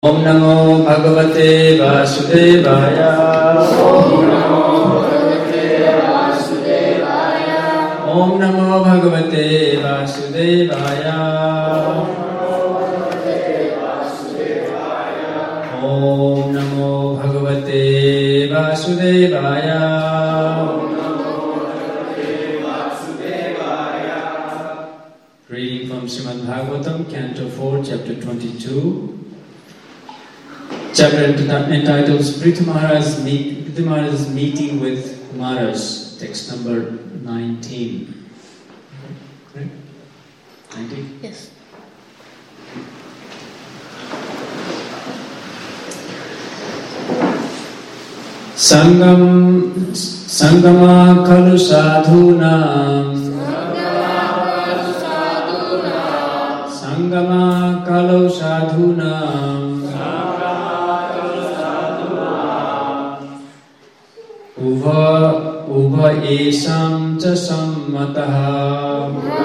Om Namo Bhagavate Vasudevaya. Om Namo Bhagavate Vasudevaya. Om Namo Bhagavate Vasudevaya. Om Namo Bhagavate Vasudevaya. Reading from Srimad Bhagavatam, Canto 4, Chapter 22. Chapter entitled Prithu Maharaj's meeting with Kumaras, text number 19. Right? 19? Yes. Sangama khalu sadhunam. Sangama khalu sadhunam. Ubha esam cha sammataha.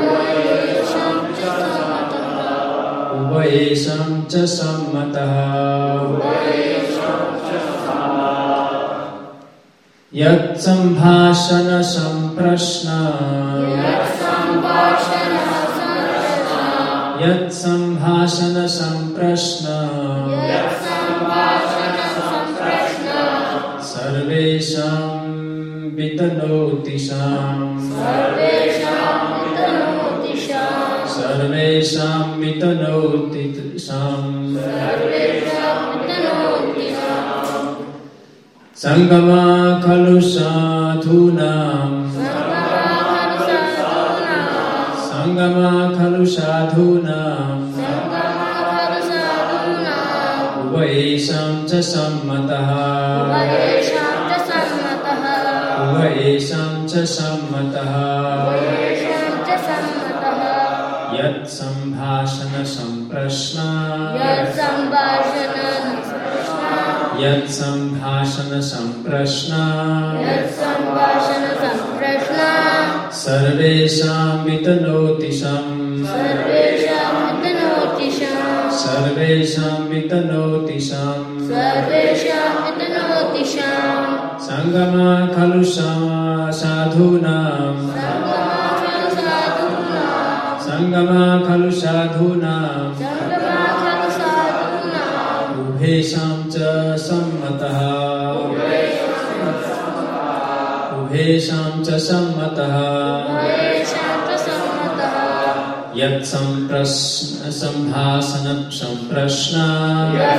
Ubha esam cha sammataha. Yat sambhashana samprashna. Yat sambhashana samprashna. Sarvesham vitanotisam. Sarvesham vitanotisam. Sangama khalu sadhunam. Sangama khalu sadhunam. Ubha esam cha sammataha. Ubha esam cha sammataha. Yat sambhashana samprashna. Yat sambhashana samprashna. Sarvesham vitanotisam. Sarvesham vitanotisam. Sangama khalu sadhunam. Sangama khalu sadhunam. Ubhesham cha sammataha. Ubhesham cha sammataha. Yat sambhasana samprashna. Yat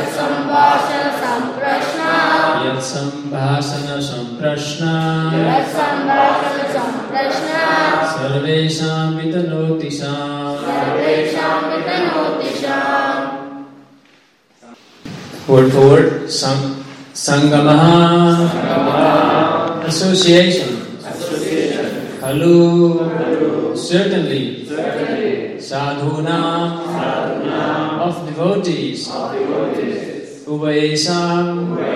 sambhasana samprashna. Sarvesham vitanotisam. Word for word. Sangamaha. Association. Khalu. Certainly. Sadhuna. Of devotees. Ubhayesam.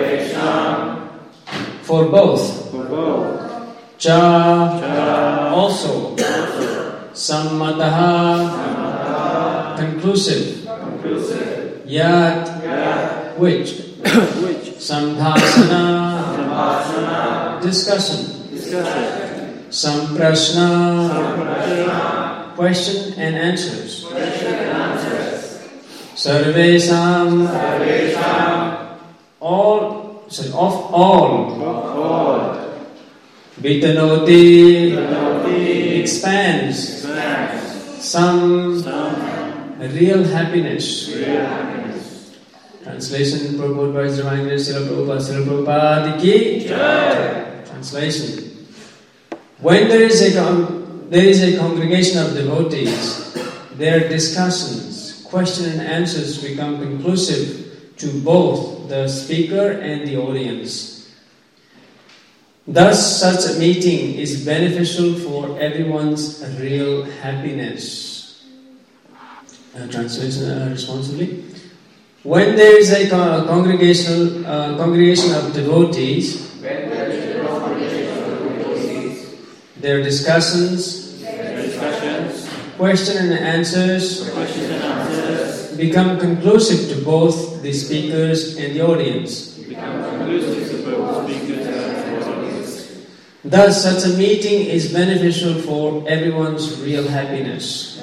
For both. Cha. Also. Sammataha. Conclusive. Yat. Which. Sambhasana. Discussion. Samprashna. Question and answers. Sarvesham. Of all. Vitanoti. Expands. Some. Real happiness. Translation proposed by Divine Grace Srila Prabhupada ki Jai. Translation. When there is a congregation of devotees, their discussions, question and answers become conclusive to both the speaker and the audience. Thus, such a meeting is beneficial for everyone's real happiness. Translation responsibly. When there is a congregation of devotees, their discussions, question and answers become conclusive to both the speakers and the audience. Thus, such a meeting is beneficial for everyone's real happiness.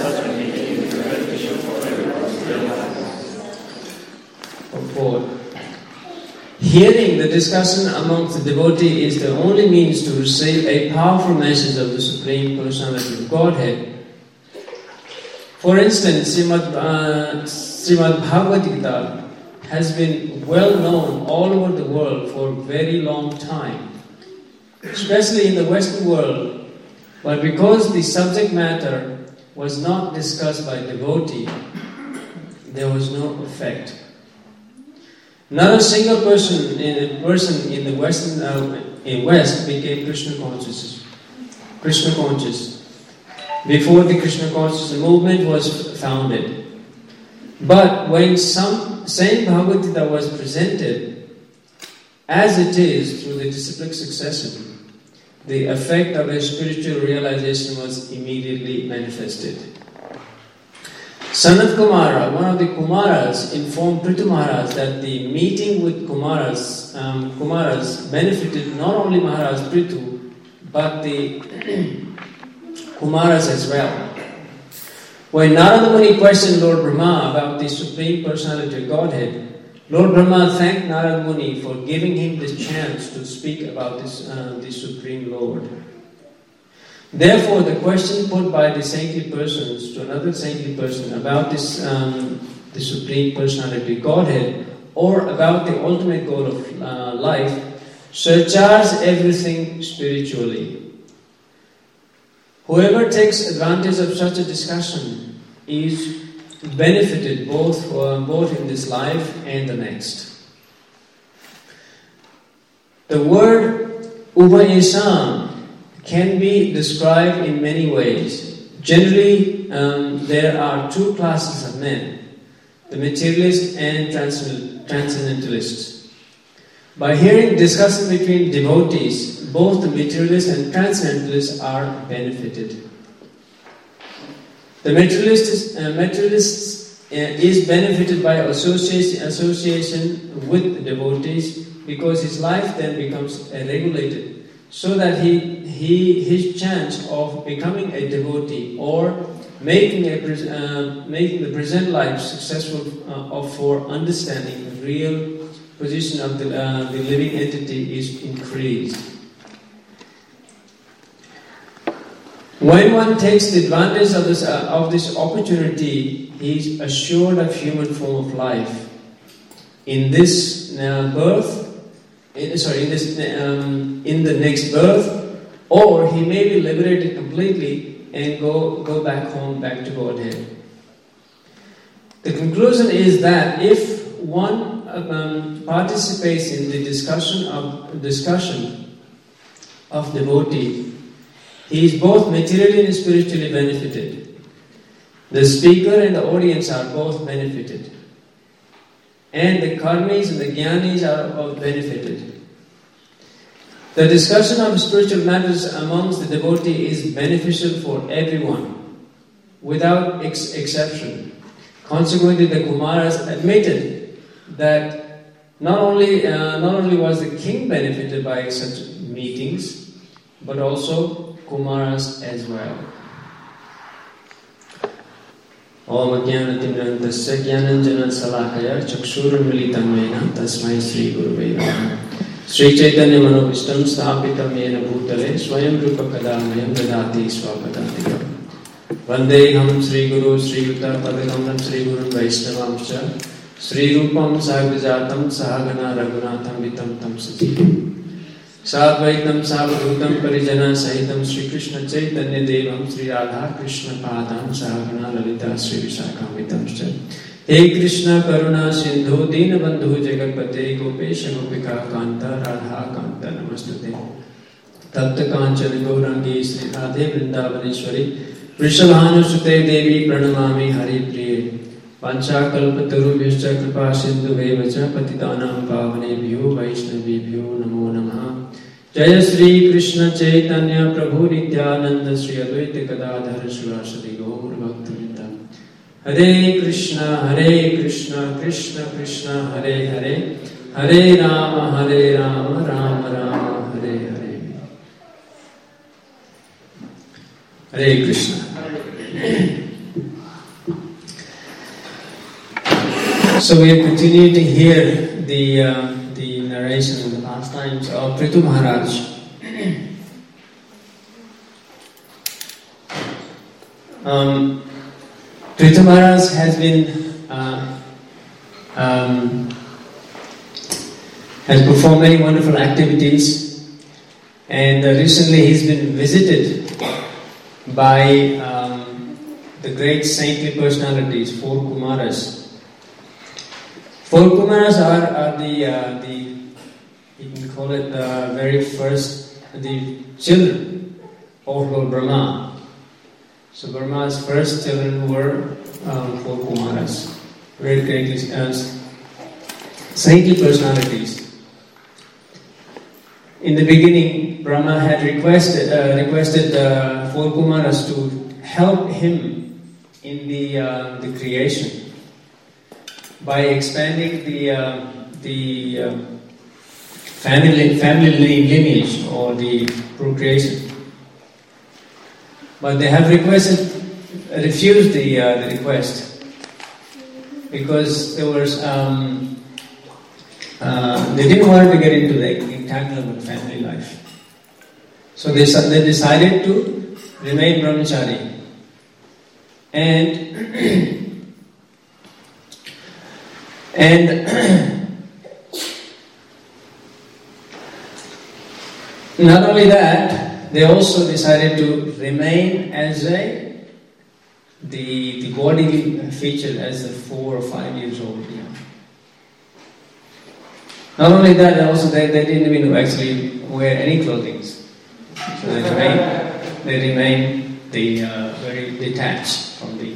Fourth, hearing the discussion amongst the devotee is the only means to receive a powerful message of the Supreme Personality of Godhead. For instance, Srimad Bhagavad Gita has been well known all over the world for a very long time, especially in the Western world, but because the subject matter was not discussed by devotee, there was no effect. Not a single person in the West became Krishna conscious before the Krishna consciousness movement was founded. But when some same Bhagavad Gita was presented as it is through the disciplic succession, the effect of a spiritual realization was immediately manifested. Sanat Kumara, one of the Kumaras, informed Prithu Maharaj that the meeting with Kumaras benefited not only Maharaj Prithu, but the Kumaras as well. When Narada Muni questioned Lord Brahma about the Supreme Personality of Godhead, Lord Brahma thanked Narada Muni for giving him the chance to speak about the Supreme Lord. Therefore, the question put by the saintly persons to another saintly person about this, the Supreme Personality Godhead, or about the ultimate goal of life, surcharges everything spiritually. Whoever takes advantage of such a discussion is benefited both in this life and the next. The word Ubhayesam can be described in many ways. Generally, there are two classes of men, the materialists and transcendentalists. By hearing discussion between devotees, both the materialists and transcendentalists are benefited. The materialist is benefited by association with the devotees because his life then becomes regulated, so that his chance of becoming a devotee or making the present life successful for understanding the real position of the living entity is increased. When one takes the advantage of this opportunity, he is assured of human form of life in this in the next birth, or he may be liberated completely and go back home, back to Godhead. The conclusion is that if one participates in the discussion of devotee, he is both materially and spiritually benefited. The speaker and the audience are both benefited. And the karmis and the jnanis are benefited. The discussion of spiritual matters amongst the devotee is beneficial for everyone, without exception. Consequently, the Kumaras admitted that not only was the king benefited by such meetings, but also Kumaras as well. Om Jnanatimrantasya Jnananjana Salakaya Chakshurunmilitam Yena Tasmai Sri Gurave Namaha. Sri Chaitanya Manobishtam Sthapitam Yena Bhutale Swayam Rupa Kadamayam Dadati Swapadantikam. Vandeham Sri Guru Sri Yuta Padagamam Sri Guru Vaishnavamscha Sri Rupam Sahavijatam Sahagana Raghunatham Vitam Tam Sajivam Sadvaitam Savadhutam Parijana Sahitam Sri Krishna Chaitanya Devam Sri Radha Krishna Padam Sahagana Lalita Sri Vishakam Vitamscha. He Krishna Karuna Sindhu Dina Bandhu Jagapate Gopesha Gopika Kanta Radha Kanta Namastute Tapta Kanchana Gaurangi Sri Radhe Vrindavaneshwari Vrishabhanu Sute Devi Pranamami Hari Priye Pancha Kalpataru Vishcha Kripa Sindhu Vevacha Patitanam Pavanebhyo Vaishnavibhyo Namo Namaha. Jaya Sri Krishna Chaitanya Prabhu Nityananda Sri Advaita Gadadhara Shivasati Gaur Bhaktivinoda Hare Krishna, Krishna Krishna, Hare Hare, Hare Rama, Rama Rama, Hare Hare. Hare Krishna. So we have continued to hear the narration and the pastimes of Prithu Maharaj. Prithu Maharaj has performed many wonderful activities, and recently he's been visited by the great saintly personalities, 4 Kumaras. 4 Kumaras are the you can call it the very first, the children of Lord Brahma. So Brahma's first children were 4 Kumaras, very great saintly personalities. In the beginning, Brahma had requested 4 Kumaras to help him in the creation by expanding the family lineage or the procreation. But they have refused the request because there was they didn't want to get into the entanglement of family life. So they decided to remain brahmachari. And not only that, they also decided to remain as the bodily feature as a 4 or 5 years old. Yeah. Not only that, also they didn't even actually wear any clothing. So they remain very detached from the.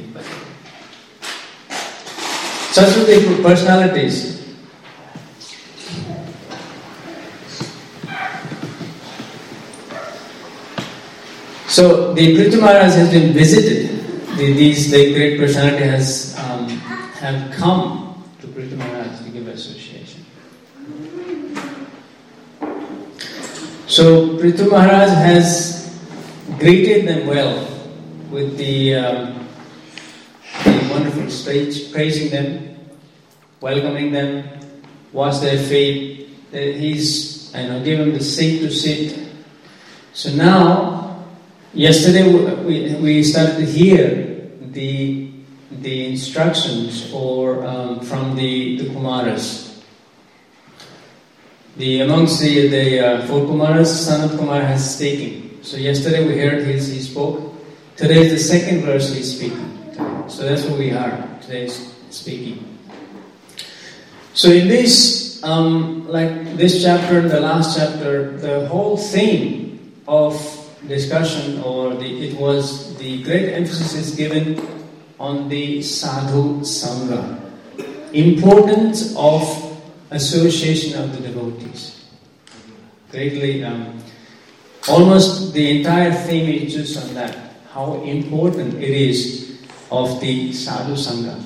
Such were the personalities. So the Prithu Maharaj has been visited. The great personality have come to Prithu Maharaj to give association. So Prithu Maharaj has greeted them well with the wonderful speech, praising them, welcoming them, washed their feet. He's given the seat to sit. So now. Yesterday we started to hear the instructions from the Kumaras. Amongst the 4 Kumaras, Sanat Kumar has speaking. So yesterday we heard he spoke. Today is the second verse he's speaking. So that's what we are today speaking. So in this this chapter and the last chapter, the whole theme of discussion it was the great emphasis is given on the sadhu sangha, importance of association of the devotees. Greatly, almost the entire theme is just on that, how important it is of the sadhu sangha.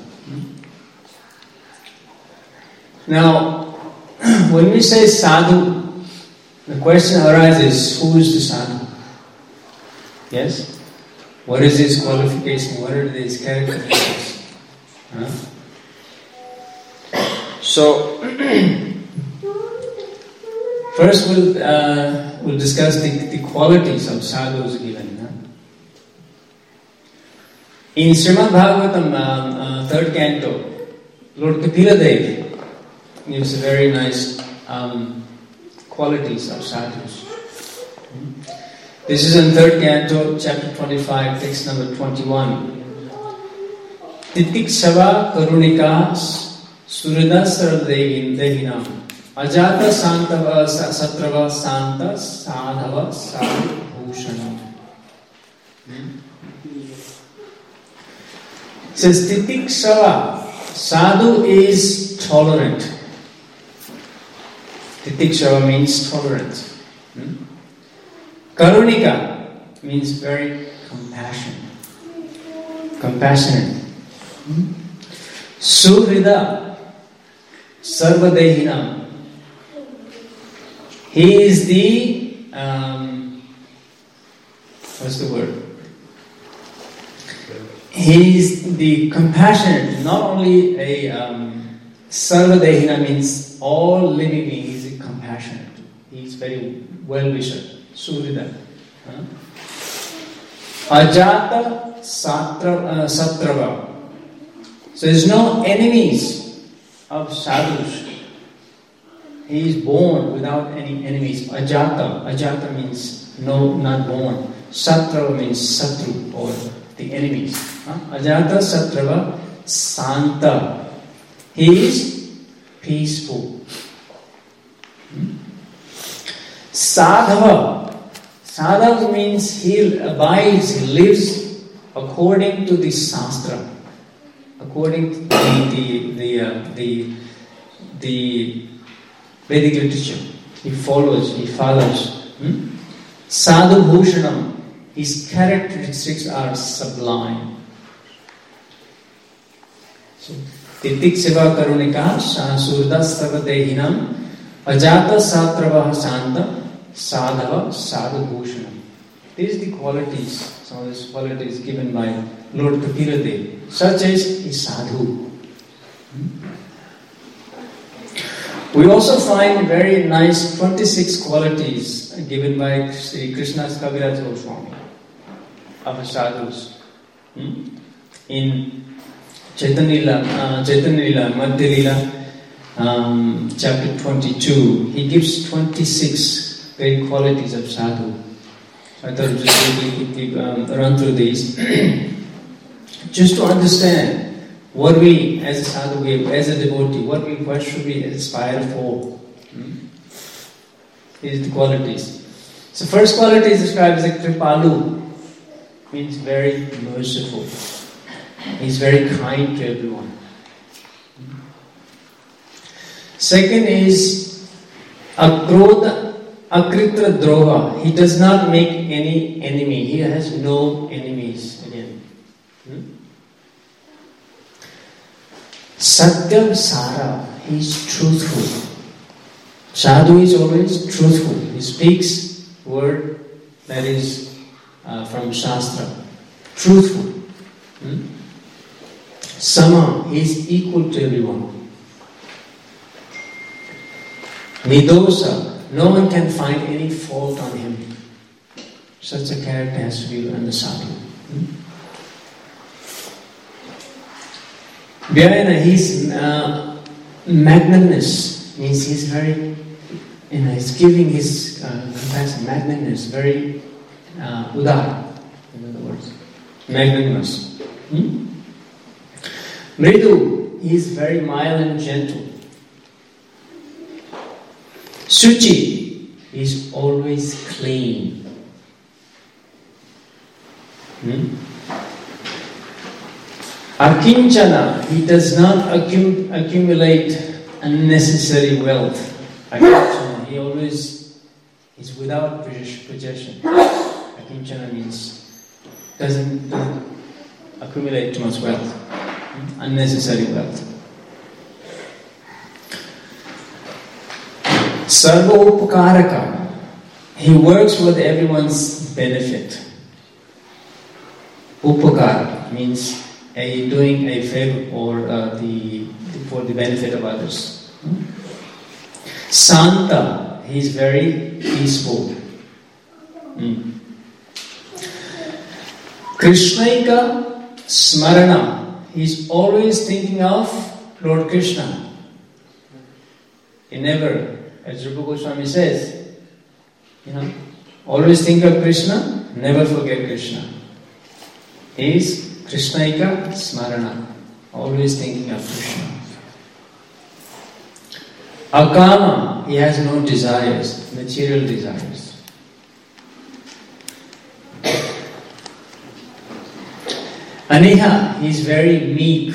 Now, when we say sadhu, the question arises: who is the sadhu? Yes? What is his qualification? What are his characteristics? So, first we'll discuss the qualities of sadhus given. In Srimad Bhagavatam, 3rd canto, Lord Kapila Dev gives very nice qualities of sadhus. This is in 3rd canto, chapter 25, text number 21. Titikshava karunika surida saradevindehina ajata santava satrava santa sadhava sadhubhushana. It says Titikshava, sadhu is tolerant. Titikshava means tolerant. Karunika means very compassionate. Suhrida Sarvadehinam. He is the, what's the word? He is the compassionate, not only a Sarvadehina means all living beings, he is compassionate. He is very well-wisher. Surida. Ajata Satrava. So there is no enemies of sadhus. He is born without any enemies. Ajata. Ajata means no, not born. Satrava means satru or the enemies. Ajata Satrava Santa. He is peaceful. Sadhava. Sadhava means he abides, he lives according to the Shastra, according to the Vedic literature. He follows. Sadhu Bhushanam. His characteristics are sublime. So, Titik Siva Karunika Surda Sarvadehinam Ajata Satrava Santa Sadhava Sadhu Bhushanam. These are the qualities, some of these qualities given by Lord Kapila. Such as a sadhu. We also find very nice 26 qualities given by Sri Krishna's Kaviraj Goswami of sadhus. In Chaitanya Lila, Madhya Lila, chapter 22, he gives 26 great qualities of sadhu. I thought just quickly run through these. Just to understand what we, as a sadhu, as a devotee, what should we aspire for? These are the qualities. So first quality is described as a kripalu, means very merciful. He's very kind to everyone. Second is akrodha akritra droha. He does not make any enemy. He has no enemies again. Satyam Sara. He is truthful. Sadhu is always truthful. He speaks word that is from Shastra. Truthful. Sama. He is equal to everyone. Nidosa. No one can find any fault on him. Such a character has to be in the sadhu. Vyayana, he's magnanimous, means he's very, he's giving his compassion, magnanimous, very udar, in other words, magnanimous. Mridu, he is very mild and gentle. Suchi, he is always clean. Akinchana, he does not accumulate unnecessary wealth. Akinchana, he always is without possession. Akinchana means doesn't accumulate too much wealth, unnecessary wealth. Sarva Upakaraka, he works for everyone's benefit. Upakara means doing a favor or for the benefit of others. Santa, he is very peaceful. Krishnaika Smarana, he is always thinking of Lord Krishna. He never, as Rupa Goswami says, always think of Krishna, never forget Krishna. He is Krishnaika Smarana, always thinking of Krishna. Akama, he has no desires, material desires. Aniha, he is very meek.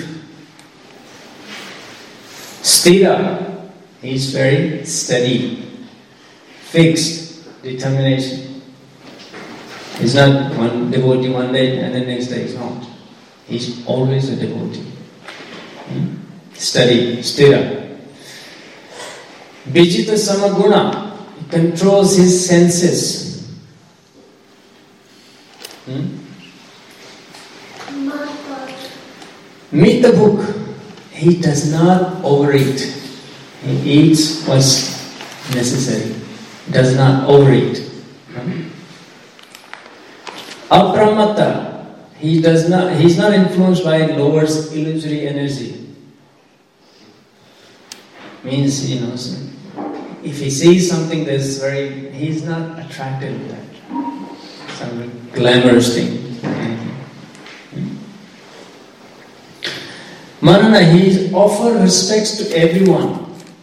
Sthira, he is very steady, fixed, determination. He's not one devotee one day and the next day he's not. He's always a devotee. Steady, stira. Vijita samaguna, he controls his senses. Meet the book, he does not overeat. He eats what's necessary, does not overeat. Apramata, he's not influenced by lower's illusory energy. Means, if he sees something that's he's not attracted to that. Some glamorous thing. Manana, he offers respects to everyone.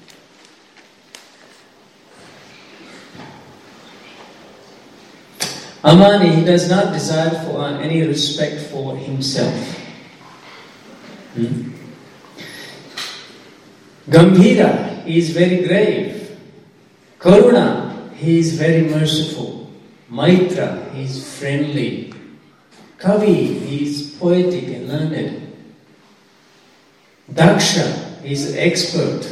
Amani, he does not desire for any respect for himself. Gambhira, he is very grave. Karuna, he is very merciful. Maitra, he is friendly. Kavi, he is poetic and learned. Daksha, he is expert.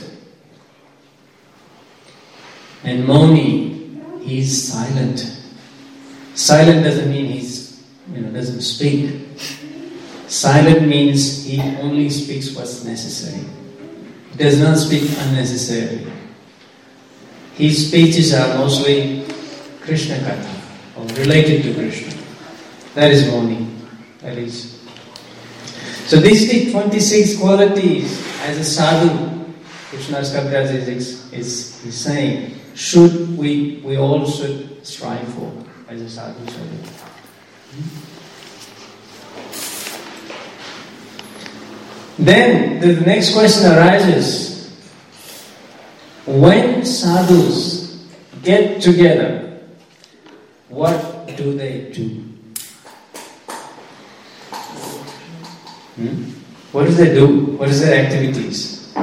And Mauni, he is silent. Silent doesn't mean he's, doesn't speak. Silent means he only speaks what's necessary. He does not speak unnecessarily. His speeches are mostly Krishna Katha, or related to Krishna. That is Mauni. That is. So these 26 qualities as a sadhu, Krishna's Kaviraj is saying, we all should strive for as a sadhu. Then the next question arises: when sadhus get together, what do they do? What do they do? What is their activities?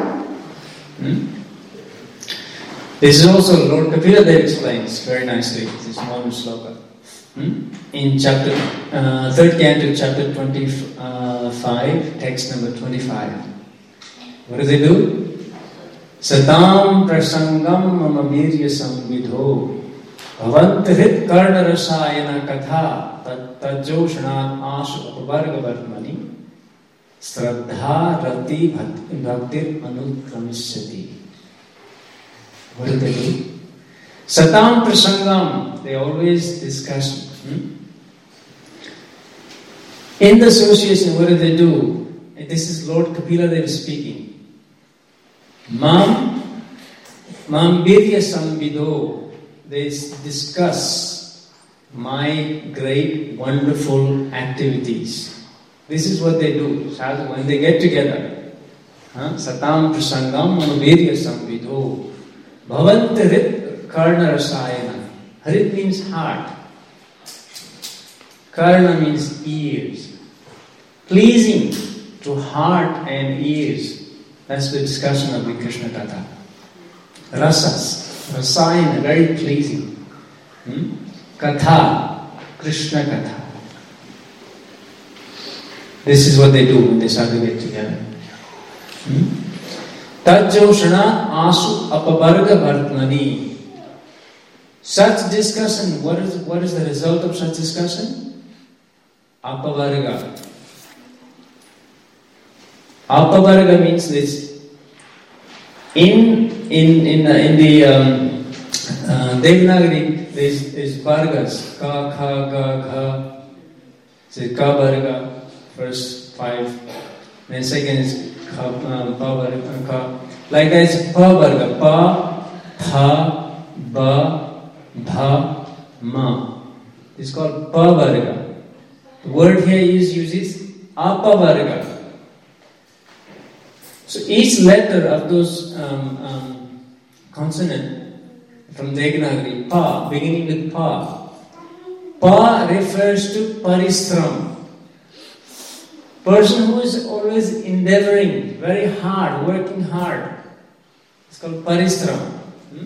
This is also Lord Kapila Dev explains very nicely. This modern sloka. In chapter 3rd canto, chapter 25, text number 25. What do they do? Satam prasangam mama virya samvidho bhavant hrit karna rasayana katha tajoshanat asu upavarga varmani Shraddha rati bhaktir anukramishyati. What do they do? Satam prasangam, they always discuss. In the association, what do they do? And this is Lord Kapila Dev speaking. Mam birya samvidho, they discuss my great, wonderful activities. This is what they do. When they get together, Satam prasangam virya samvidho bhavant hrit karna rasayana. Hrit means heart. Karna means ears. Pleasing to heart and ears. That's the discussion of the Krishna Katha. Rasas, rasayana, very pleasing. Katha, Krishna Katha. This is what they do when they start to get together. Tajjoshana asu apavarga vartmani. Such discussion, what is the result of such discussion? Apavarga. Apavarga means this. In the Devanagari, there's vargas. Ka, kha, ga, gha. So ka varga. First 5, then second is ka, ka. Like that is pa varga, pa, tha, ba, dha, ma. It's called pa varga. The word here uses apa varga. So each letter of those consonant from Devanagari, pa, beginning with pa. Pa refers to paristram. Person who is always endeavoring, very hard, working hard. It's called paristram.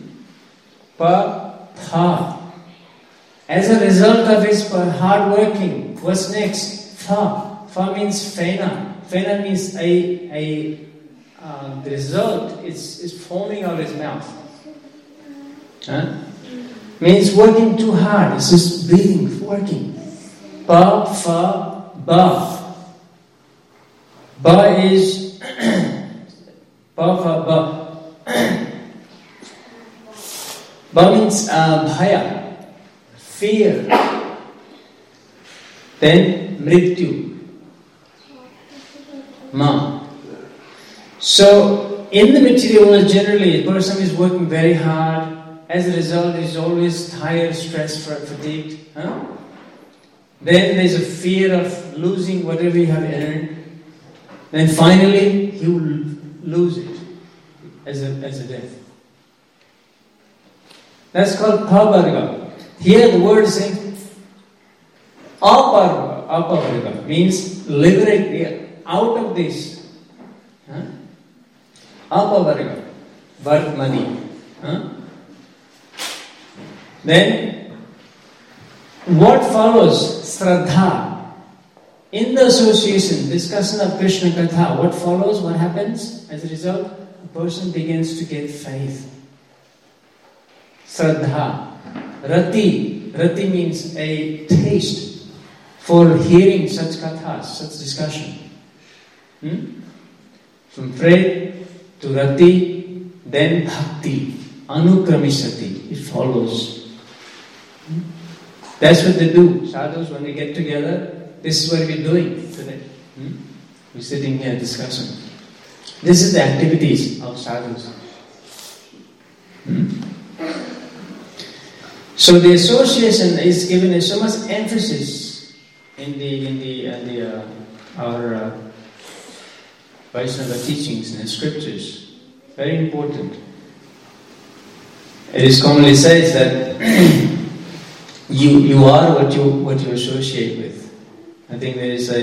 Pa, tha. As a result of his hard working, what's next? Fa. Fa means fena. Fena means a the result is foaming out his mouth. Means working too hard. It's just breathing, working. Pa, fa, ba. Ba is pa, fa, ba. Ba means bhaya, fear. Then mrityu, ma. So in the material world, generally, a person is working very hard. As a result, he's always tired, stressed, fatigued. Then there's a fear of losing whatever he have earned. Then finally, he will lose it as a death. That's called pavarga. Here the word is saying apavarga means liberate out of this. Apavarga, worth money. Then what follows? Shraddha. In the association, discussion of Krishna Katha, what follows? What happens? As a result, a person begins to get faith. Shraddha. Rati. Rati means a taste for hearing such kathas, such discussion. From faith to rati, then bhakti. Anukramisati. It follows. That's what they do. Sadhus, when they get together, this is what we're doing today. We're sitting here discussing. This is the activities of sadhus. So the association is given so much emphasis in our Vaishnava teachings and scriptures. Very important. It is commonly said that you are what you associate with. I think there is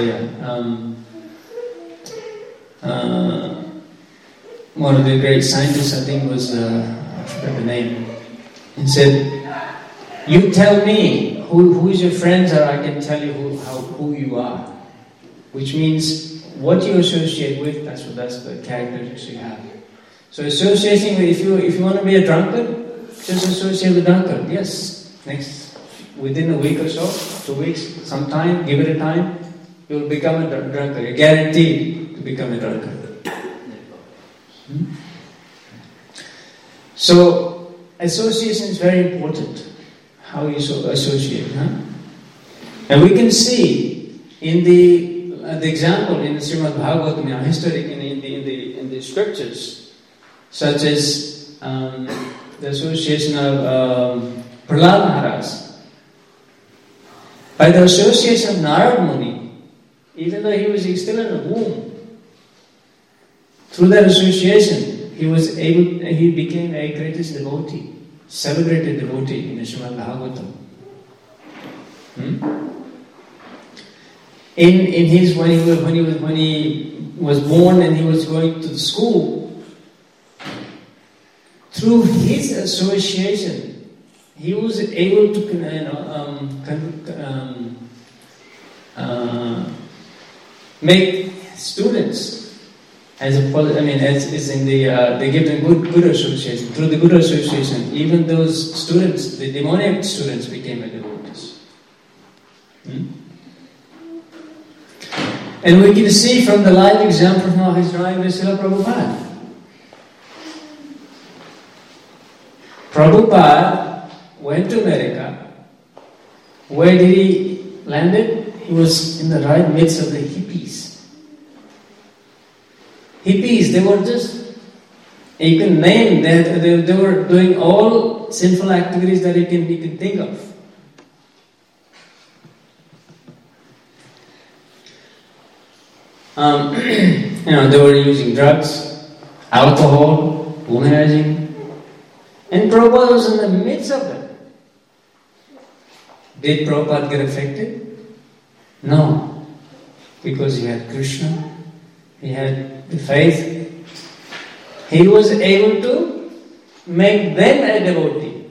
one of the great scientists, I think was I forgot the name. He said, "You tell me who is your friends, or I can tell you who you are." Which means what you associate with. That's the characteristics you have. So associating with, if you want to be a drunkard, just associate with drunkard. Yes. Within a week or so, 2 weeks, some time, give it a time, you will become a drunkard. You're guaranteed to become a drunkard. So, association is very important. How you associate, And we can see in the example in the Srimad Bhagavatam, historic in the scriptures, such as the association of Prahlad Maharaj. By the association of Narad Muni, even though he was still in the womb, through that association, he became a greatest devotee, celebrated devotee in the Srimad Bhagavatam. When he was born and he was going to school, through his association, he was able to make students they give them good association. Through the good association, even those students, the demoniac students, became devotees. And we can see from the live example of His Holiness Srila Prabhupada. Prabhupada went to America. Where did he landed? He was in the right midst of the hippies. Hippies, they were just, you can name that they were doing all sinful activities that you can think of. They were using drugs, alcohol, womanizing. And Prabhupada was in the midst of it. Did Prabhupada get affected? No. Because he had Krishna, he had the faith. He was able to make them a devotee.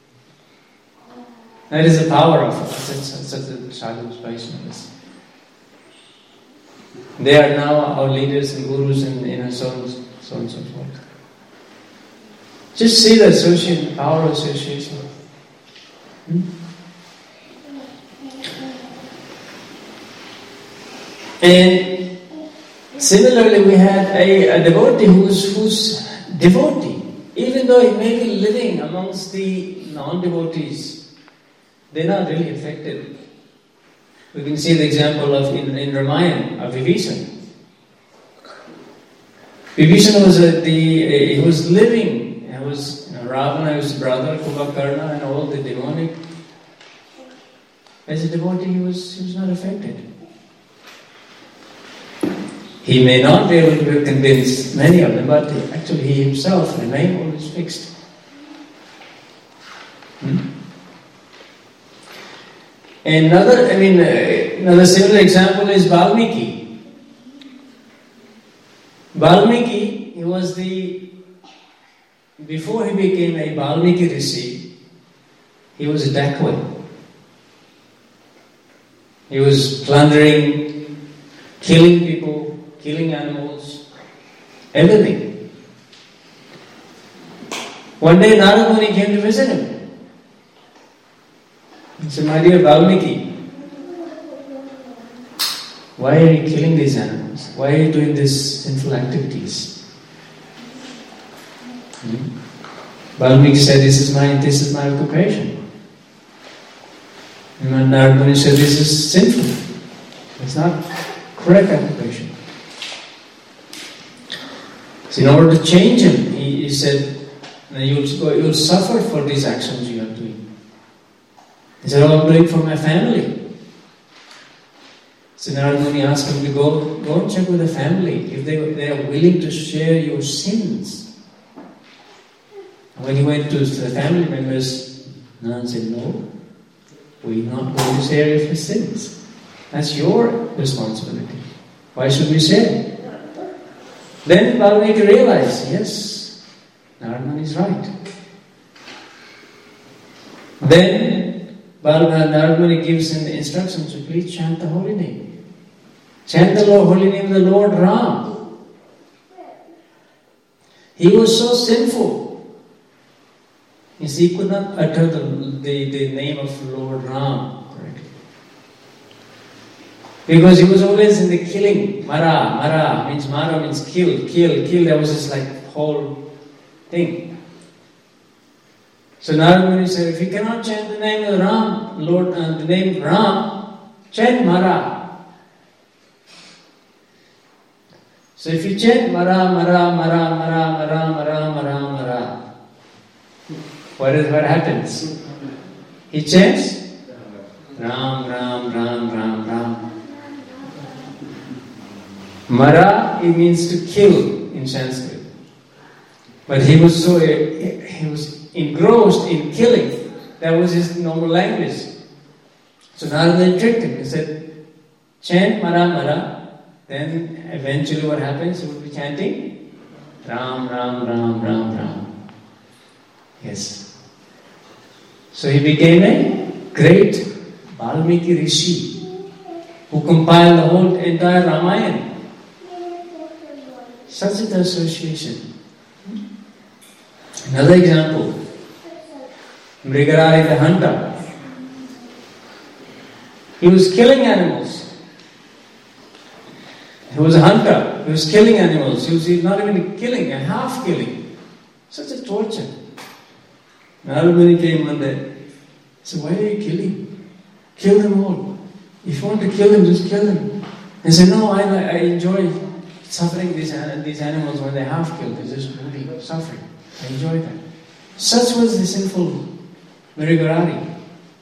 That is the power of such a sadhus, Vaishnavas. They are now our leaders and gurus in our so on and so forth. Just see the association, power of association. And similarly, we had a devotee who's devotee, even though he may be living amongst the non-devotees, they're not really affected. We can see the example of in Ramayana of Vibhisana. Vibhisana was living. Ravana, his brother, Kumbhakarna, and all the demonic. As a devotee, he was not affected. He may not be able to convince many of them, but actually he himself remained always fixed. Another similar example is Valmiki. Valmiki, he was before he became a Valmiki Rishi, he was a dacoit. He was plundering, killing people, killing animals, everything. One day Narada Muni came to visit him. He said, "My dear Valmiki, why are you killing these animals? Why are you doing these sinful activities?" Valmiki said, this is my occupation. And Narada Muni said, this is sinful. It's not correct occupation. So in order to change him, he said, you'll suffer for these actions you are doing. He said, I'm doing it for my family. So Narada Muni asked him to go and check with the family if they are willing to share your sins. When he went to the family members, Nana said, no, we're not going to share your sins. That's your responsibility. Why should we share? Then Valmiki realized, yes, Narada Muni is right. Then Narada Muni gives him the instructions to please chant the holy name. Chant the holy name of the Lord Ram. He was so sinful. You see, he could not utter the name of Lord Ram correctly. Because he was always in the killing. Mara means kill. That was his whole thing. So Narada Muni said, if you cannot chant the name of Ram, the name Ram, chant Mara. So if you chant Mara, what happens? He chants Ram. Mara, it means to kill in Sanskrit. But he was engrossed in killing. That was his normal language. So Narada tricked him. He said, chant Mara. Then eventually what happens? He would be chanting Ram. Yes. So he became a great Valmiki Rishi who compiled the whole entire Ramayana. Such an association. Another example, Mrigarari the hunter. He was killing animals. He was a hunter. He was killing animals. He was not even killing, a half killing. Such a torture. Narada Muni came one day. He said, why are you killing? Kill them all. If you want to kill them, just kill them. He said, no, I enjoy suffering these animals when they're half killed. They're just really suffering. I enjoy that. Such was the sinful Mrigarari.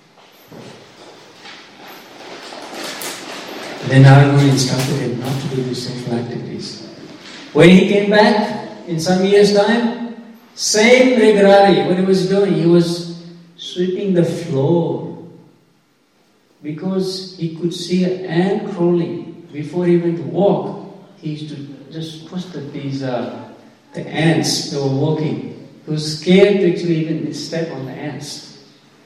Then Narada Muni instructed him not to do these sinful activities. When he came back in some years' time, same Mrigarari, what he was doing, he was sweeping the floor because he could see an ant crawling. Before he went to walk, he used to just push the ants that were walking. He was scared to actually even step on the ants.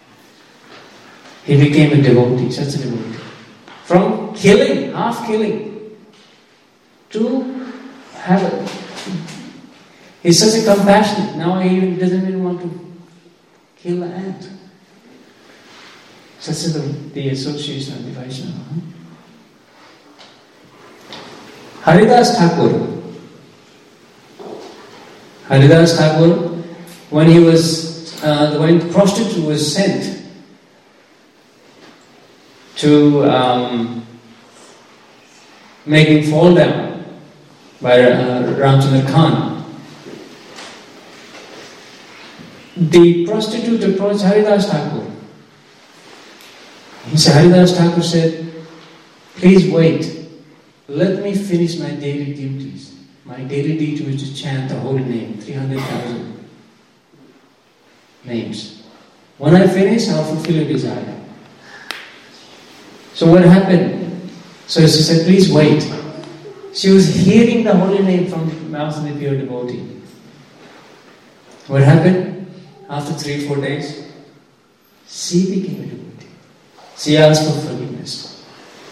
He became a devotee, such a devotee. From killing, half killing, to He's such a compassionate. Now he doesn't even want to kill the ant. Such is the association of the Vaishnava. Haridas Thakur, when the prostitute was sent to make him fall down by Ramchandra Khan, the prostitute approached Haridas Thakur. Haridas Thakur said, "Please wait. Let me finish my daily duties. My daily duty was to chant the holy name, 300,000 names. When I finish, I'll fulfill your desire." So what happened? So she said, "Please wait." She was hearing the holy name from the mouth of the pure devotee. What happened? After 3-4 days, she became a devotee. She asked for forgiveness.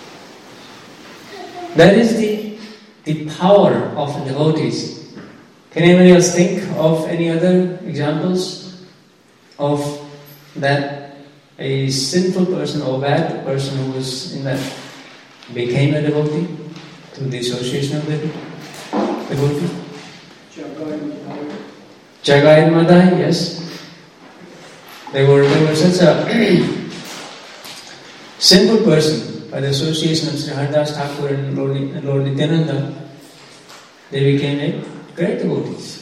That is the power of the devotees. Can anybody else think of any other examples of that a sinful person or bad person who was in that became a devotee through the association of the devotee? Jagai and Madai, yes. They were such a simple person by the association of Sri Haridas Thakur and Lord Nityananda. They became a great devotees.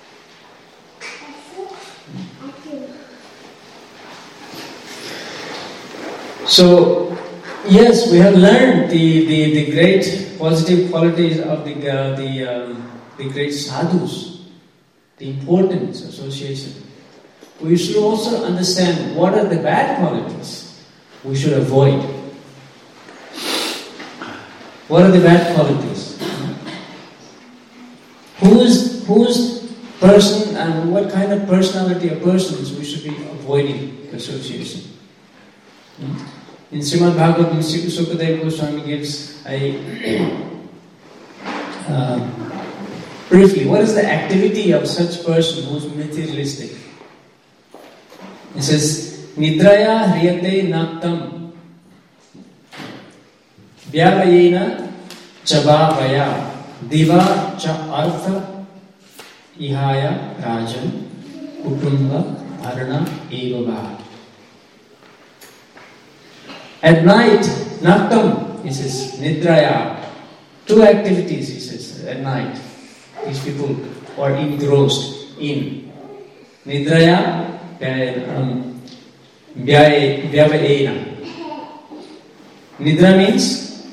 So, yes, we have learned the great positive qualities of the great sadhus, the importance of association. We should also understand what are the bad qualities we should avoid. What are the bad qualities? Whose person and what kind of personality or persons we should be avoiding association? In Srimad Bhagavatam, Sukadeva Goswami gives briefly, what is the activity of such person who is materialistic? It says, Nidraya hriyate naktam vyavayena chabhavaya diva cha artha ihaya rajan kutumba bharana evava. At night, naktam, he says, nidraya. 2 activities, he says, at night. These people are engrossed in nidraya, vyavayena. Nidra means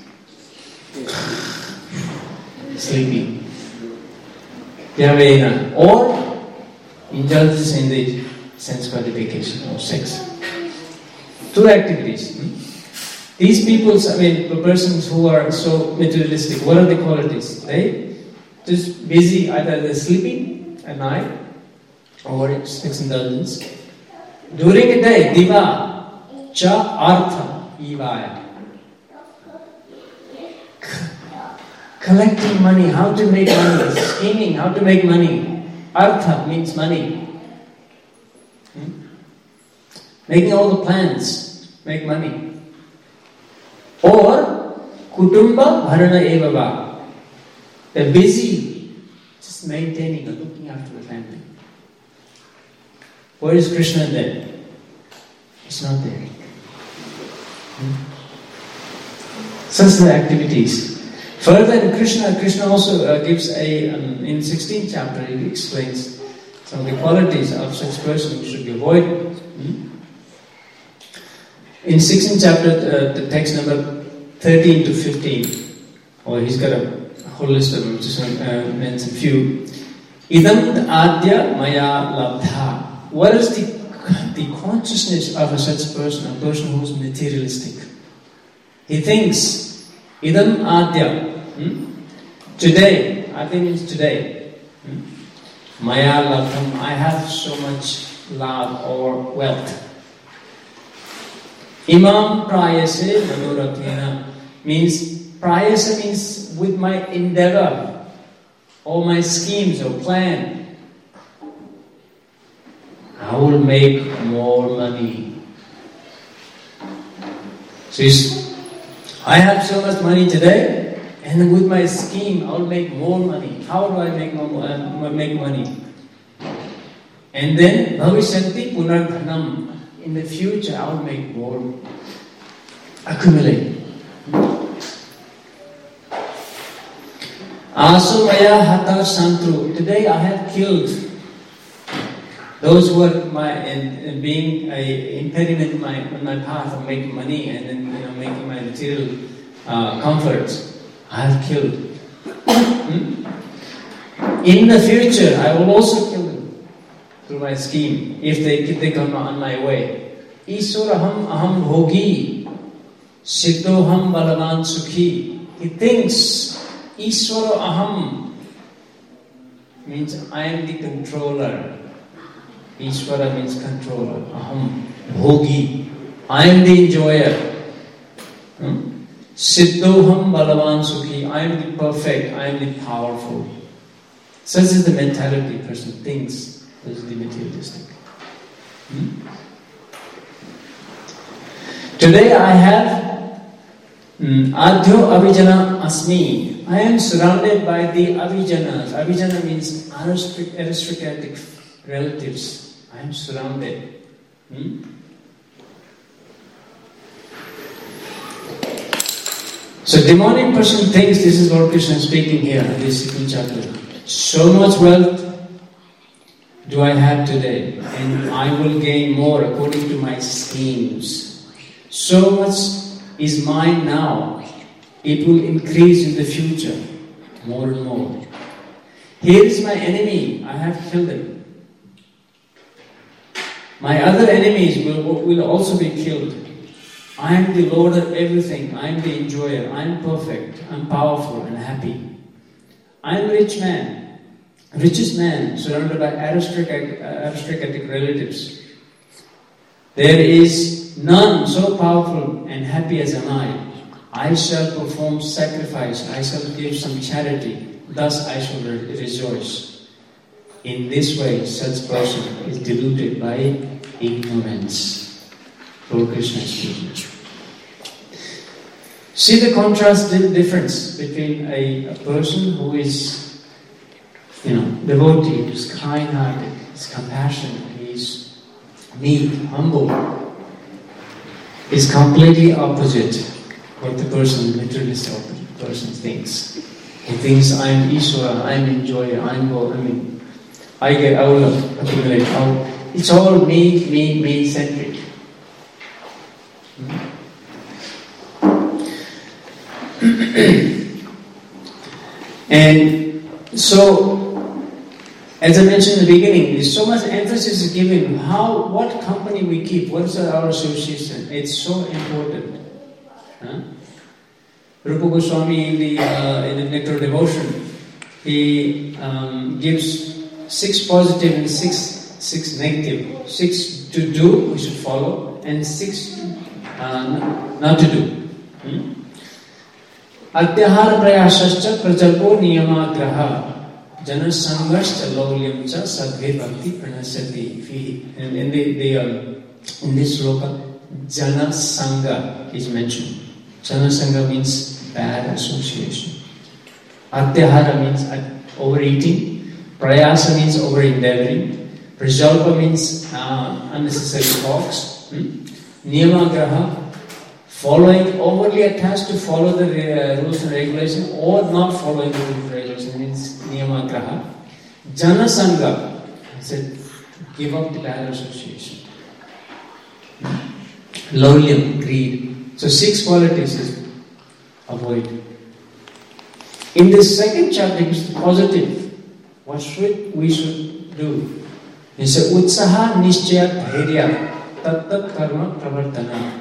sleeping. Vyavayena, or indulgence in the sense gratification or sex. 2 activities. These people, the persons who are so materialistic, what are the qualities? They just busy, either they're sleeping at night or sex indulgence. During the day, diva, cha, artha, ivaya. Collecting money, how to make money, scheming, how to make money. Artha means money. Making all the plans, make money. Or, kutumba bharana evava. They're busy just maintaining or looking after the family. Where is Krishna then? He's not there. Such the activities. Further in Krishna also gives in 16th chapter, he explains some of the qualities of such person who should be avoided. In 16th chapter, the text number 13 to 15, or he's got a whole list of them, just mention a few. Idam adya maya labdha. What is the consciousness of such person, a person who is materialistic? He thinks, idam adya, today, adya means today. Maya labdham, I have so much love or wealth. Imam prayase manorathena means, prayasa means with my endeavor, or my schemes or plan, I will make more money. So I have so much money today, and with my scheme, I will make more money. How do I make money? And then, Bhavishanti Punardhanam. In the future, I will make more. Accumulate. Asumaya Hata Santru. Today I have killed those who are being an impediment on my path of making money and then making my material comforts. I have killed. In the future, I will also kill them through my scheme if they come on my way. Iswaraham aham bhogi, siddhoham balavan sukhi. He thinks Iswara aham means I am the controller. Iswara means controller. Aham bhogi, I am the enjoyer. Siddhoham balavan sukhi, I am the perfect, I am the powerful. Such is the mentality a person thinks. This is the materialistic. Today I have Adhyo Avijana Asmi. I am surrounded by the Avijanas. Avijana means aristocratic relatives. I am surrounded. So demonic person thinks, this is Lord Krishna speaking here in this 2nd chapter. So much wealth do I have today, and I will gain more according to my schemes. So much is mine now, it will increase in the future, more and more. Here is my enemy, I have killed him. My other enemies will also be killed. I am the Lord of everything, I am the enjoyer, I am perfect, I am powerful and happy. I am a rich man. Richest man, surrounded by aristocratic relatives. There is none so powerful and happy as am I. I shall perform sacrifice, I shall give some charity, thus I shall rejoice. In this way, such person is deluded by ignorance. Lord Krishna is speaking. See the contrast, the difference between a person who is devotee, who's kind-hearted, he's compassionate, he's meek, humble, is completely opposite what the materialistic person thinks. He thinks, I am Ishvara, I am enjoyer, I will accumulate. It's all me-centric. And so, as I mentioned in the beginning, there's so much emphasis is given what company we keep, what is our association. It's so important. Rupa Goswami in the Nectar of Devotion, he gives 6 positive and 6 negative. 6 to do, we should follow, and 6 not to do. Atyahar prayasascha prajalpo niyamagraha jana sanghascha laulyam cha sadve bhakti pranasati. In this sloka, jana sangha is mentioned. Jana sangha means bad association. Atyahara means overeating. Prayasa means over-endeavoring. Prajalpa means unnecessary talks. Niyamagraha, overly attached to follow the rules and regulations, or not following the rules and regulations means niyamagraha. Jana sangha, I said, give up the bad association. Laulyam, greed. So 6 qualities is avoid. In this 2nd chapter, it's positive. What we should do? He said, Utsaha nishchaya dhairya tat karma pravartana.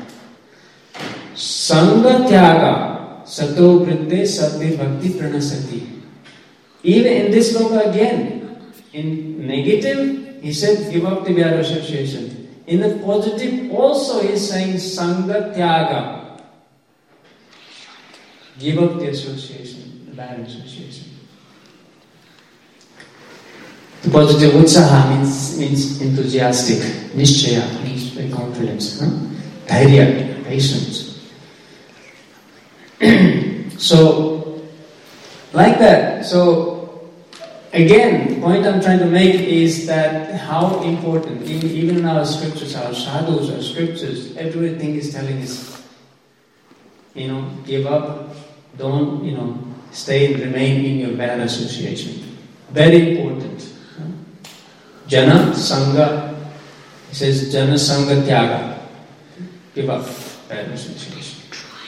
Sangha tyaga sato vritte sadhi bhakti pranasati. Even in this sloka again, in negative, he said, give up the bad association. In the positive, also he is saying, Sangha tyaga. Give up the association, the bad association. The positive utsaha means enthusiastic. Nishchaya means very confidence. Dhairya, patience. So, like that. So, again, the point I'm trying to make is that how important, even in our scriptures, our sadhus, our scriptures, everything is telling us, give up, don't, stay and remain in your bad association. Very important. Jana Sangha, it says Jana Sangha Tyaga. Give up bad association.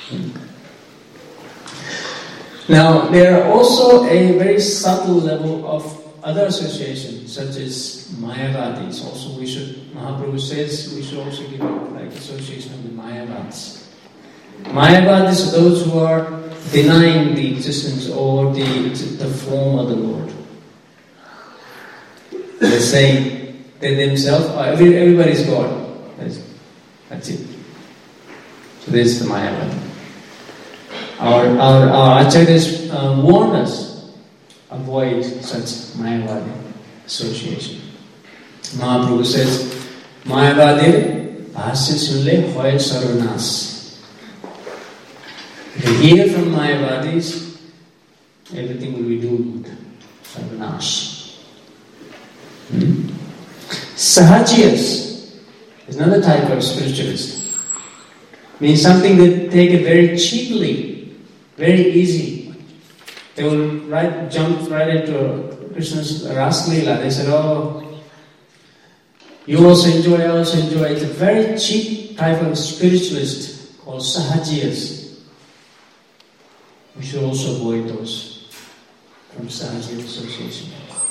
Now, there are also a very subtle level of other associations, such as Mayavadis. Also, Mahaprabhu says we should also give up association of the Mayavads. Mayavadis are those who are denying the existence or the form of the Lord. They're saying they themselves everybody's God. That's it. So this is the Mayavadi. Our acharyas warn us avoid such Mayavadi association. Mahaprabhu says, Mayavadir bhasya sunle hoy sarvanas. If you hear from Mayavadis, everything will be doomed. Sarvanas. Sahajiyas is another type of spiritualist. Means something that take it very cheaply, very easy. They will jump right into Krishna's Raslila. They said, you also enjoy, I also enjoy. It's a very cheap type of spiritualist called Sahajiyas. We should also avoid those from Sahajiya association.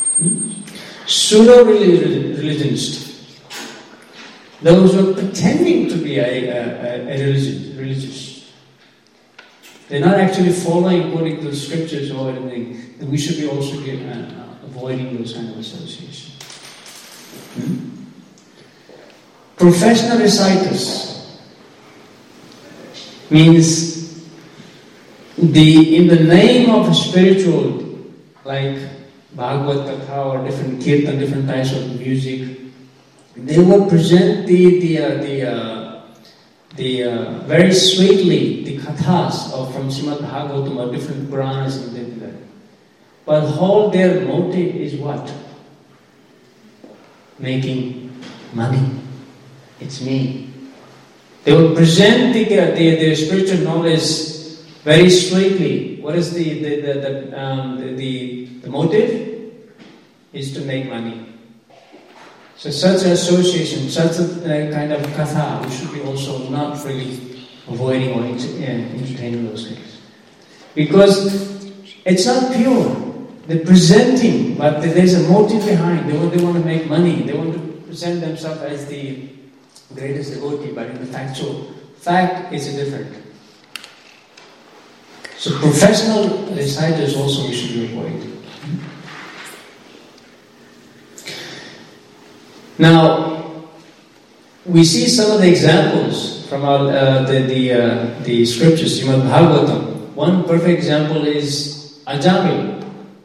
Pseudo-religionists, those who are pretending to be a religious. They're not actually following according to the scriptures or anything. Then we should be also avoiding those kind of associations. Professional reciters means in the name of a spiritual, like Bhagavad Katha or different kirtan, different types of music, they will present the very sweetly the kathas from Srimad Bhagavatam or different Puranas and things like that. But whole their motive is what? Making money. It's me. They will present their spiritual knowledge very sweetly. What is the motive? Is to make money. So such an association, such a kind of katha, we should be also not really avoiding or entertaining those things. Because it's not pure. They're presenting, but there's a motive behind. They want to make money. They want to present themselves as the greatest devotee, but in the fact is different. So professional reciters also we should avoid. Now, we see some of the examples from the scriptures, Srimad Bhagavatam. One perfect example is Ajamil,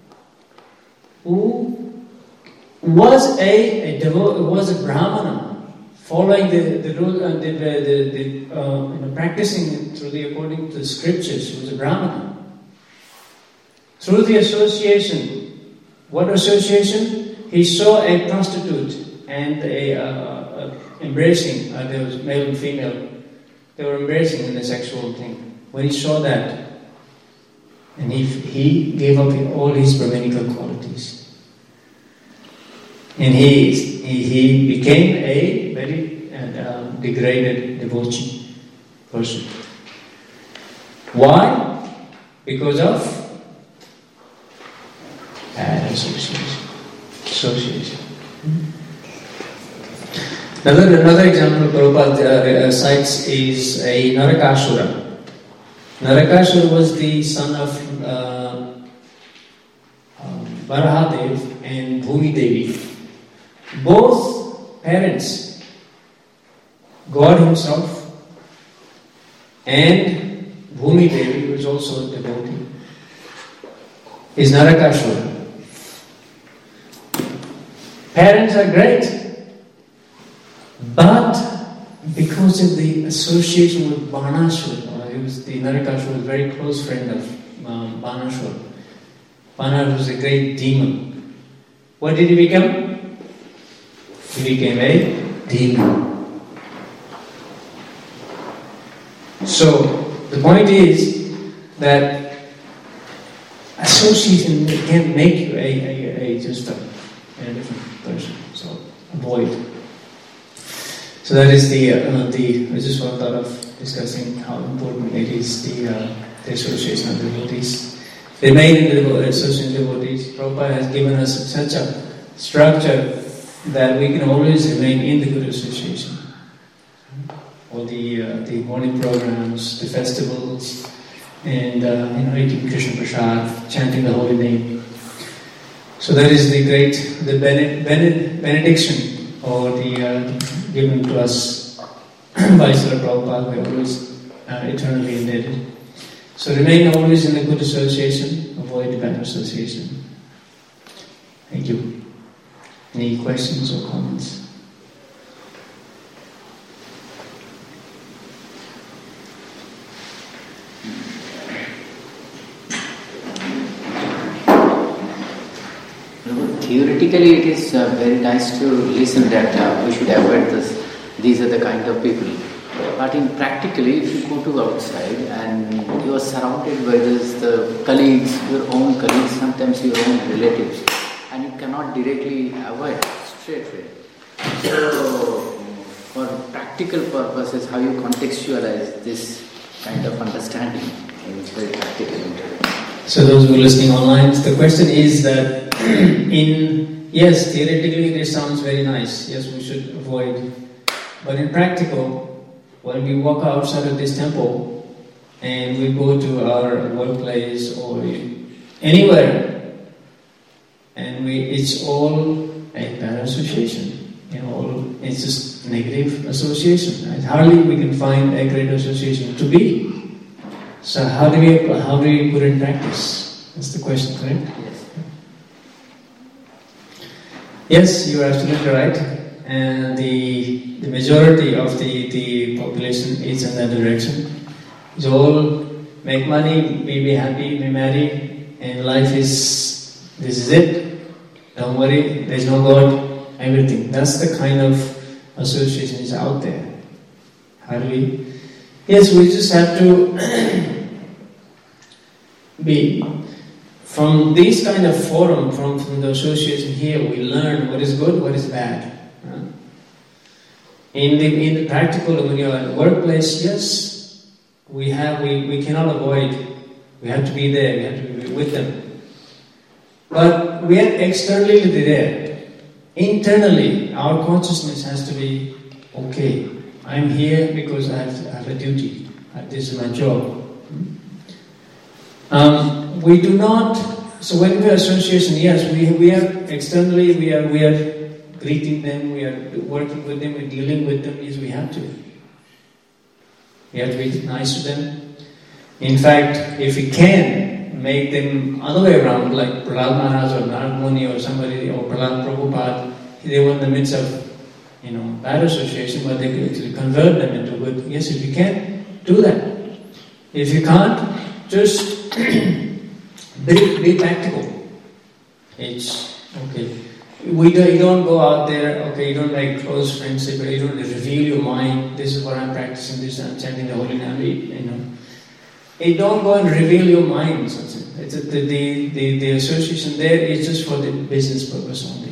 who was a Brahmana, following the rule and practicing according to the scriptures. He was a Brahmana. Through the association, what association? He saw a prostitute and embracing. There was male and female. They were embracing in a sexual thing. When he saw that, and he gave up all his Brahminical qualities. And he became a very degraded devotee person. Why? Because of bad association. Another example Prabhupada cites is a Narakasura. Narakasura was the son of Varahadev and Bhumi Devi. Both parents, God himself and Bhumi Devi, who is also a devotee, is Narakasura. Parents are great, but because of the association with Banashur, the Narakasur was a very close friend of Banashur. Banashur was a great demon. What did he become? He became a demon. So, the point is that association can make you just a different person. So, avoid. So that is I just thought of discussing how important it is, the association of devotees. Remain in the association of devotees. Prabhupada has given us such a structure that we can always remain in the good association. All the morning programs, the festivals, and eating Krishna Prasad, chanting the holy name. So that is the benediction, or the given to us by Srila Prabhupada. We are always eternally indebted. So remain always in the good association, avoid the bad association. Thank you. Any questions or comments? Theoretically, it is very nice to listen that we should avoid this. These are the kind of people. But in practically, if you go to outside and you are surrounded by the colleagues, your own colleagues, sometimes your own relatives, and you cannot directly avoid straight away. So, for practical purposes, how you contextualize this kind of understanding is very practical. So those who are listening online, the question is that yes, theoretically this sounds very nice. Yes, we should avoid. But in practical, when we walk outside of this temple and we go to our workplace or anywhere, and it's all a bad association. It's just negative association. And hardly we can find a great association to be. So how do we put it in practice? That's the question, correct? Yes, you are absolutely right. And the majority of the population is in that direction. It's all make money, be happy, be married, and life this is it. Don't worry, there's no God, everything. That's the kind of association is out there. How do we? Yes, we just have to be from this kind of forum, from the association here, we learn what is good, what is bad. In the practical, when you're at the workplace, yes, we cannot avoid. We have to be there. We have to be with them. But we are externally there. Internally, our consciousness has to be okay. I'm here because I have a duty. This is my job. We do not. So when we are association, yes, we are externally. We are greeting them. We are working with them. We're dealing with them. Yes, we have to. We have to be nice to them. In fact, if we can make them other way around, like Prahlad Maharaj or Narad Muni or somebody or Prahlad Prabhupada, they were in the midst of bad association, but they could actually convert them into good. Yes, if you can, do that. If you can't, just be practical. It's okay. You don't go out there, okay, you don't make close friendship, but you don't reveal your mind, this is what I'm practicing, this I'm chanting the holy name, You don't go and reveal your mind. The association there is just for the business purpose only.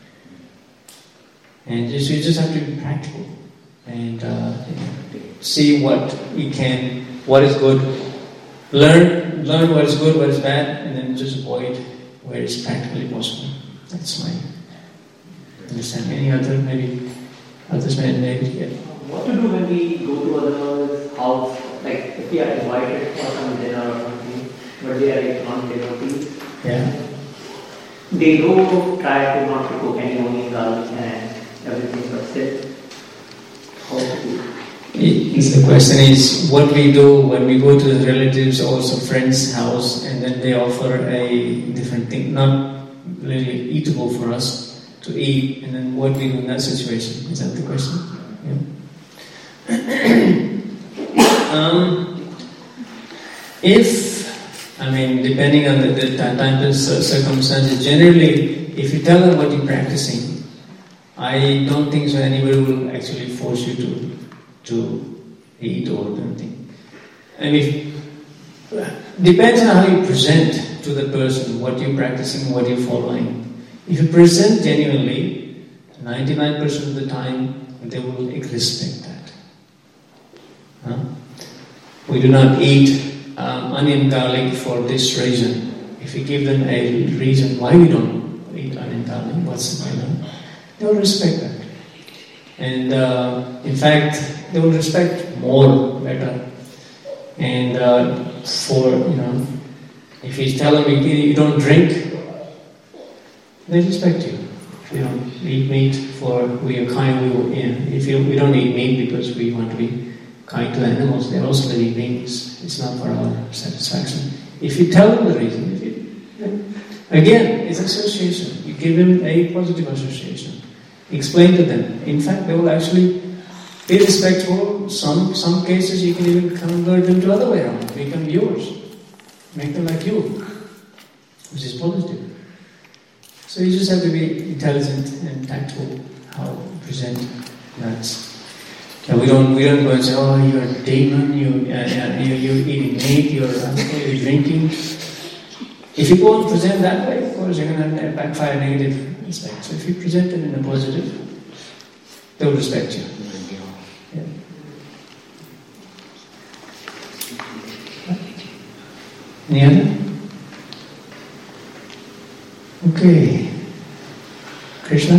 And you just have to be practical and see what is good, learn what is good, what is bad, and then just avoid where it's practically possible. That's my understanding. Any other, maybe others maybe. Yeah. What to do when we go to others' house, like if we are invited for some dinner or something, but they are non-devotees? Yeah. They do try to not to cook any only garlic and everything, but still, how to do? The question is what we do when we go to the relatives or some friend's house and then they offer a different thing, not really eatable for us, to eat, and then what we do in that situation. Is that the question? Yeah. Depending on the type of circumstances, generally, if you tell them what you're practicing, I don't think so anybody will actually force you to eat or anything. Depends on how you present to the person, what you're practicing, what you're following. If you present genuinely, 99% of the time, they will respect that. We do not eat onion garlic for this reason. If you give them a reason why we don't eat onion garlic, what's the matter? They will respect that. And in fact, they will respect more, better. And if you tell them you don't drink, they respect you. If you don't eat meat we are kind, we don't eat meat because we want to be kind to animals, they're also living beings. It's not for our satisfaction. If you tell them the reason, again, it's association. You give them a positive association. Explain to them. In fact, they will actually be respectful. Some cases you can even convert them to other way around. Become yours. Make them like you, which is positive. So you just have to be intelligent and tactful how to present that. We don't go and say, oh, you're a demon, you're eating meat, you're drinking. If you go and present that way, of course, you're going to backfire negative aspect. So if you present them in a positive, they'll respect you. Yeah. Any other? Okay. Krishna?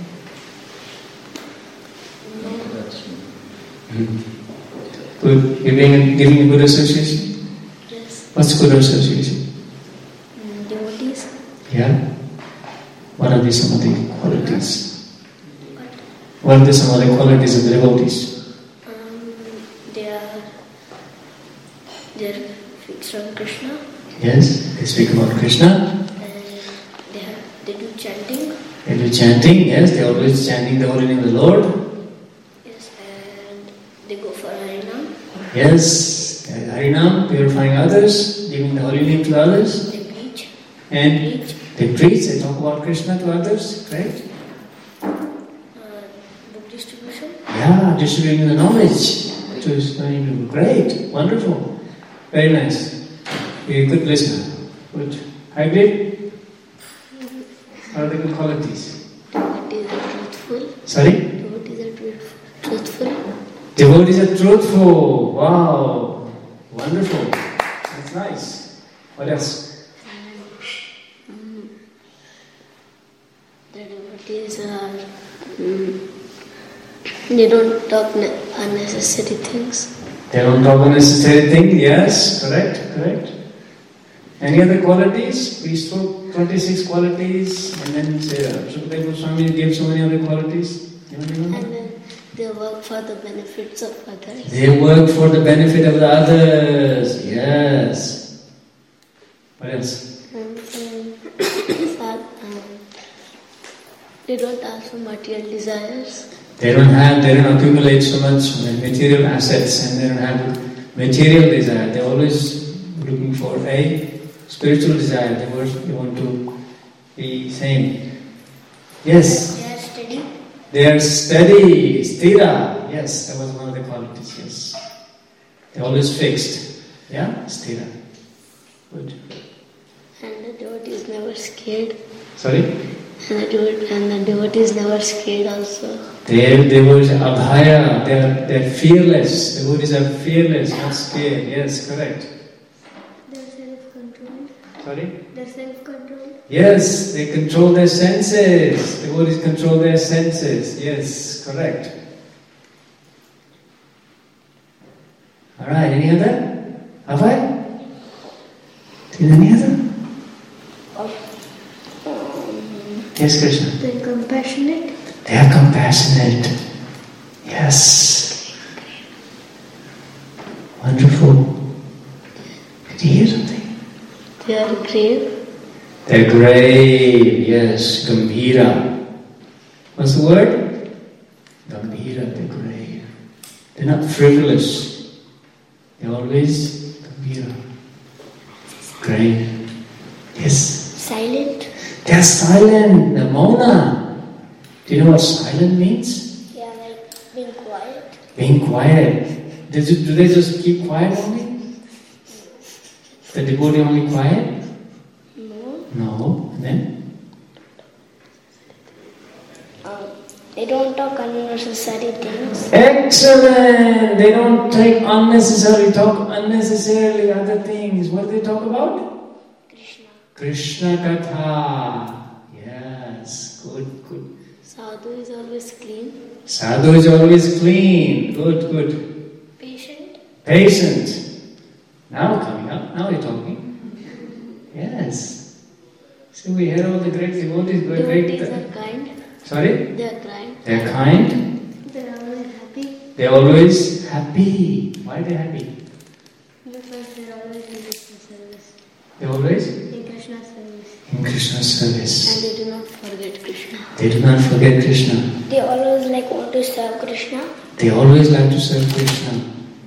Good. Giving a good association? Yes. What's good association? Devotees. Yeah. What are some of the qualities? What are some of the qualities of the devotees? They are fixed on Krishna. Yes, they speak about Krishna. And they do chanting. They do chanting, yes, they are always chanting the holy name of the Lord. Yes, and they go for Harinam. Yes, Harinam, purifying others, giving the holy name to others. They preach. And they preach, they talk about Krishna to others, right? Book distribution. Yeah, distributing the knowledge to many people. Great, wonderful, very nice. You're a good listener. Good. Hybrid? What are the good qualities? Devotees are truthful. Sorry? Devotees are truthful. Devotees are truthful. Wow, wonderful. That's nice. What else? The devotees are... they don't talk unnecessary things. They don't talk unnecessary things. Yes, correct. Any other qualities? We spoke 26 qualities, and then Sukadeva Goswami gave so many other qualities. And then they work for the benefits of others. They work for the benefit of the others. Yes. What else? They don't ask for material desires. They don't accumulate so much material assets, and they don't have material desire. They're always looking for a spiritual desire. They want to be same. Yes. They are steady. They are steady, sthira. Yes, that was one of the qualities. Yes. They're always fixed. Yeah, sthira. Good. And the devotee is never scared. Sorry? And the devotee is never scared also. Devotees are abhaya. They're fearless. Devotees are fearless, not scared. Yes, correct. They're self-controlled. Sorry? They're self-controlled. Yes, they control their senses. Devotees control their senses. Yes, correct. Alright, any other? Abhay? Any other? Yes, Krishna. They're compassionate. They are compassionate. Yes. Wonderful. Did you hear something? They are grave. They're grave. Yes, Gambhira. What's the word? Gambhira, they're grave. They're not frivolous. They're always gambhira. Grave. Yes? Silent. They're silent. They're mauna. Do you know what silent means? Yeah, like being quiet. Being quiet. Do they just keep quiet only? The devotee only quiet? No. No. And then? They don't talk unnecessary things. Excellent! They don't talk unnecessarily other things. What do they talk about? Krishna Katha. Yes, good. Sadhu is always clean. Sadhu is always clean. Good. Patient. Now coming up. Now you're talking. Yes. So we hear all the great devotees. Devotees are kind. Sorry? They are kind. They are kind. They are always happy. They are always happy. Why are they happy? Because they are always in Krishna's service. They are always In Krishna's service. in Krishna's service. And they do not forget Krishna. They do not forget Krishna. They always want to serve Krishna. They always like to serve Krishna.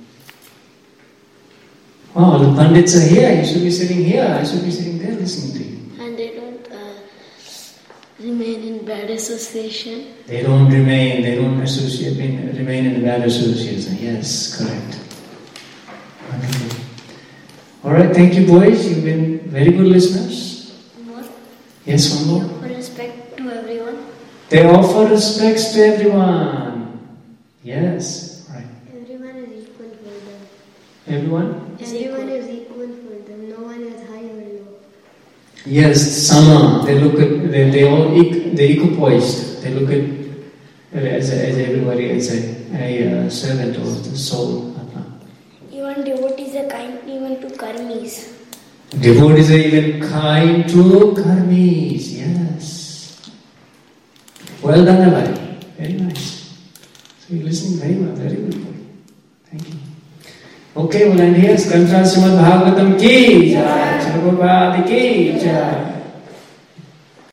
Oh, the Pandits are here. You should be sitting here. I should be sitting there listening to you. And they don't remain in bad association. They don't remain in bad association. Yes, correct. Wonderful. Alright, thank you boys. You've been very good listeners. More. Yes, one more. For respect to everyone. They offer respects to everyone. Yes, right. Everyone is equal for them. Everyone? Everyone is equal for them. No one is high or low. Yes, sama. They look at they're equipoised. They look at as everybody as a servant of the soul. Even devotees are kind even to karmis. Devotees are even kind to karmis. Yes. Well done, Navali. Very nice. So you're listening very well. Very good. Thank you. Okay, we'll end here. Skantra Srimad Bhagavatam ki jai. Prabhupada ki jai.